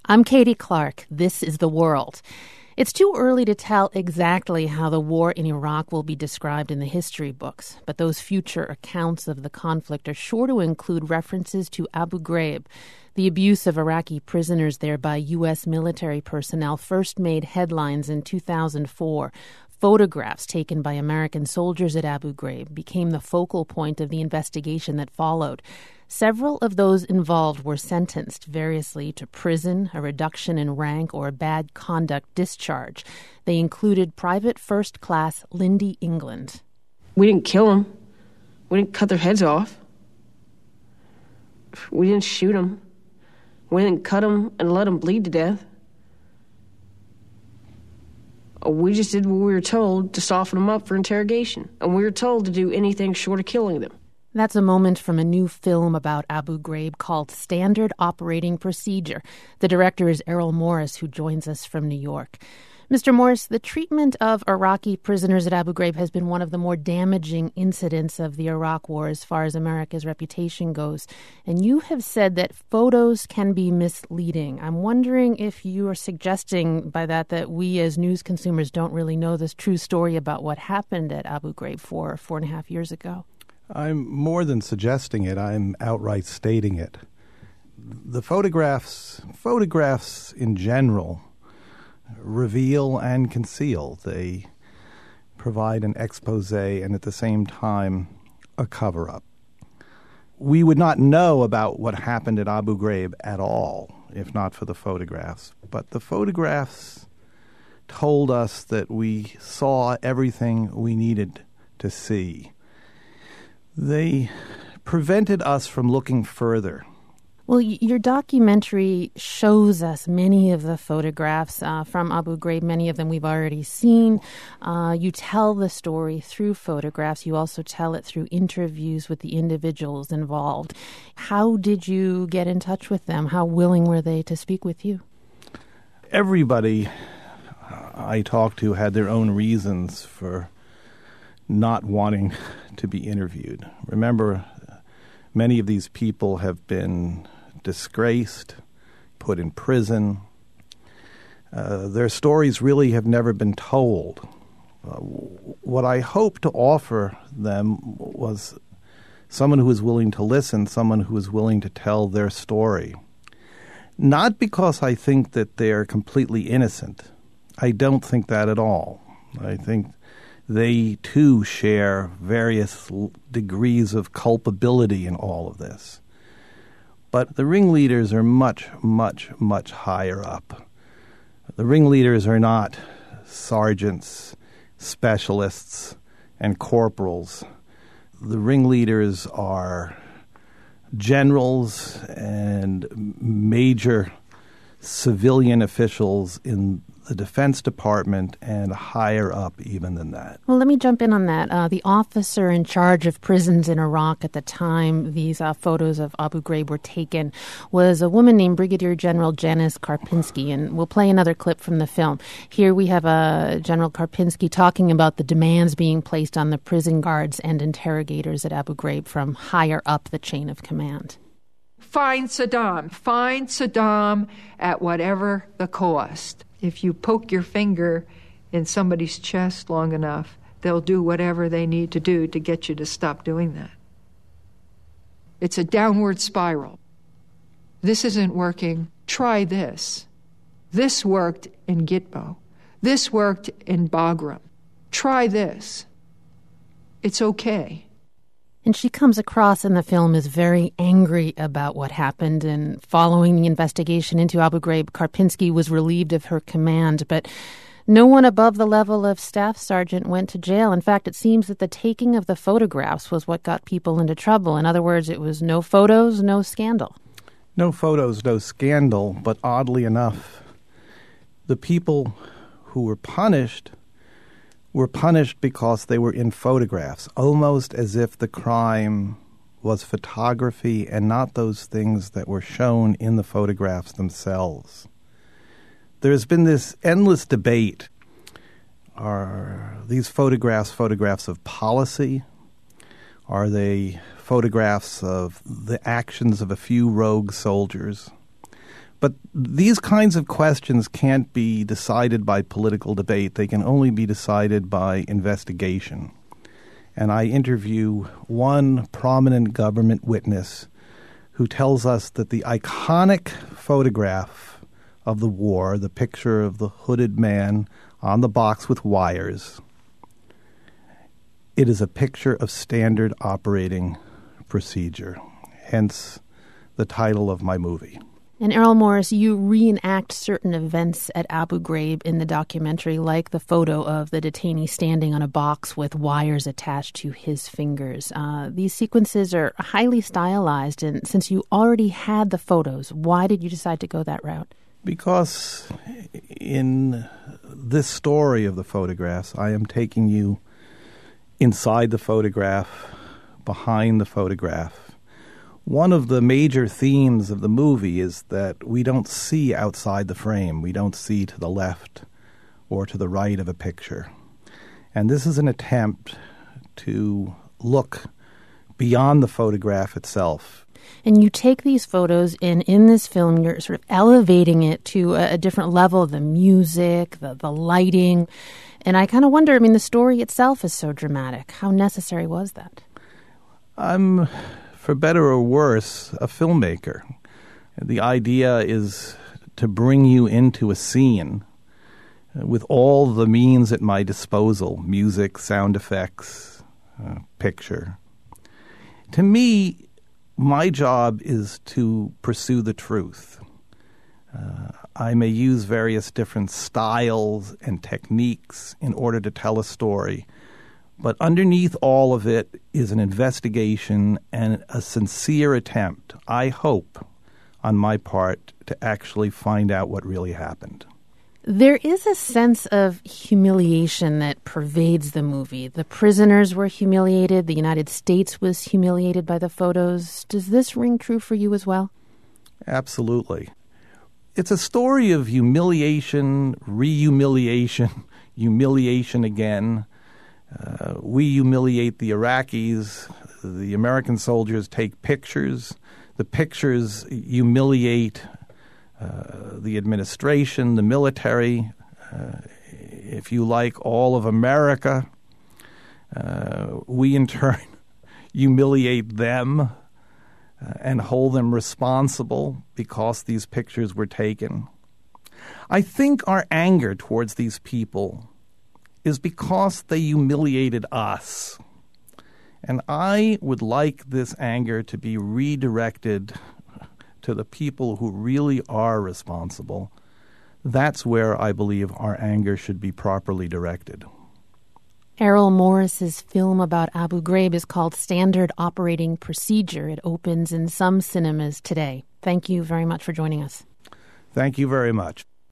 I'm Katie Clark. This is The World. It's too early to tell exactly how the war in Iraq will be described in the history books, but those future accounts of the conflict are sure to include references to Abu Ghraib. The abuse of Iraqi prisoners there by U.S. military personnel first made headlines in 2004. Photographs taken by American soldiers at Abu Ghraib became the focal point of the investigation that followed. Several of those involved were sentenced variously to prison, a reduction in rank, or a bad conduct discharge. They included Private First Class Lindy England. We didn't kill them. We didn't cut their heads off. We didn't shoot them. We didn't cut them and let them bleed to death. We just did what we were told to soften them up for interrogation. And we were told to do anything short of killing them. That's a moment from a new film about Abu Ghraib called Standard Operating Procedure. The director is Errol Morris, who joins us from New York. Mr. Morris, the treatment of Iraqi prisoners at Abu Ghraib has been one of the more damaging incidents of the Iraq War as far as America's reputation goes. And you have said that photos can be misleading. I'm wondering if you are suggesting by that we as news consumers don't really know this true story about what happened at Abu Ghraib 4.5 years ago. I'm more than suggesting it. I'm outright stating it. The photographs in general reveal and conceal. They provide an expose and at the same time a cover-up. We would not know about what happened at Abu Ghraib at all if not for the photographs. But the photographs told us that we saw everything we needed to see. They prevented us from looking further. Well, your documentary shows us many of the photographs from Abu Ghraib. Many of them we've already seen. You tell the story through photographs. You also tell it through interviews with the individuals involved. How did you get in touch with them? How willing were they to speak with you? Everybody I talked to had their own reasons for not wanting to be interviewed. Remember, many of these people have been disgraced, put in prison. Their stories really have never been told. What I hoped to offer them was someone who was willing to listen, someone who was willing to tell their story. Not because I think that they're completely innocent. I don't think that at all. I think they, too, share various degrees of culpability in all of this. But the ringleaders are much, much, much higher up. The ringleaders are not sergeants, specialists, and corporals. The ringleaders are generals and major civilian officials in the Defense Department and higher up even than that. Well, let me jump in on that. The officer in charge of prisons in Iraq at the time these photos of Abu Ghraib were taken was a woman named Brigadier General Janice Karpinski, and we'll play another clip from the film. Here we have General Karpinski talking about the demands being placed on the prison guards and interrogators at Abu Ghraib from higher up the chain of command. Find Saddam at whatever the cost. If you poke your finger in somebody's chest long enough, they'll do whatever they need to do to get you to stop doing that. It's a downward spiral. This isn't working. Try this. This worked in Gitbo. This worked in Bagram. Try this. It's okay. And she comes across in the film as very angry about what happened. And following the investigation into Abu Ghraib, Karpinski was relieved of her command. But no one above the level of staff sergeant went to jail. In fact, it seems that the taking of the photographs was what got people into trouble. In other words, it was no photos, no scandal. No photos, no scandal. But oddly enough, the people who were punished because they were in photographs, almost as if the crime was photography and not those things that were shown in the photographs themselves. There's been this endless debate. Are these photographs of policy? Are they photographs of the actions of a few rogue soldiers? But these kinds of questions can't be decided by political debate. They can only be decided by investigation. And I interview one prominent government witness who tells us that the iconic photograph of the war, the picture of the hooded man on the box with wires, it is a picture of standard operating procedure, hence the title of my movie. And Errol Morris, you reenact certain events at Abu Ghraib in the documentary, like the photo of the detainee standing on a box with wires attached to his fingers. These sequences are highly stylized, and since you already had the photos, why did you decide to go that route? Because in this story of the photographs, I am taking you inside the photograph, behind the photograph. One of the major themes of the movie is that we don't see outside the frame. We don't see to the left or to the right of a picture. And this is an attempt to look beyond the photograph itself. And you take these photos, and in this film, you're sort of elevating it to a different level, the music, the lighting. And I kind of wonder, I mean, the story itself is so dramatic. How necessary was that? I'm, for better or worse, a filmmaker. The idea is to bring you into a scene with all the means at my disposal, music, sound effects, picture. To me, my job is to pursue the truth. I may use various different styles and techniques in order to tell a story, but underneath all of it is an investigation and a sincere attempt, I hope, on my part, to actually find out what really happened. There is a sense of humiliation that pervades the movie. The prisoners were humiliated. The United States was humiliated by the photos. Does this ring true for you as well? Absolutely. It's a story of humiliation, re-humiliation, humiliation again. We humiliate the Iraqis. The American soldiers take pictures. The pictures humiliate the administration, the military, if you like, all of America. We in turn humiliate them and hold them responsible because these pictures were taken. I think our anger towards these people is because they humiliated us. And I would like this anger to be redirected to the people who really are responsible. That's where I believe our anger should be properly directed. Errol Morris's film about Abu Ghraib is called Standard Operating Procedure. It opens in some cinemas today. Thank you very much for joining us. Thank you very much.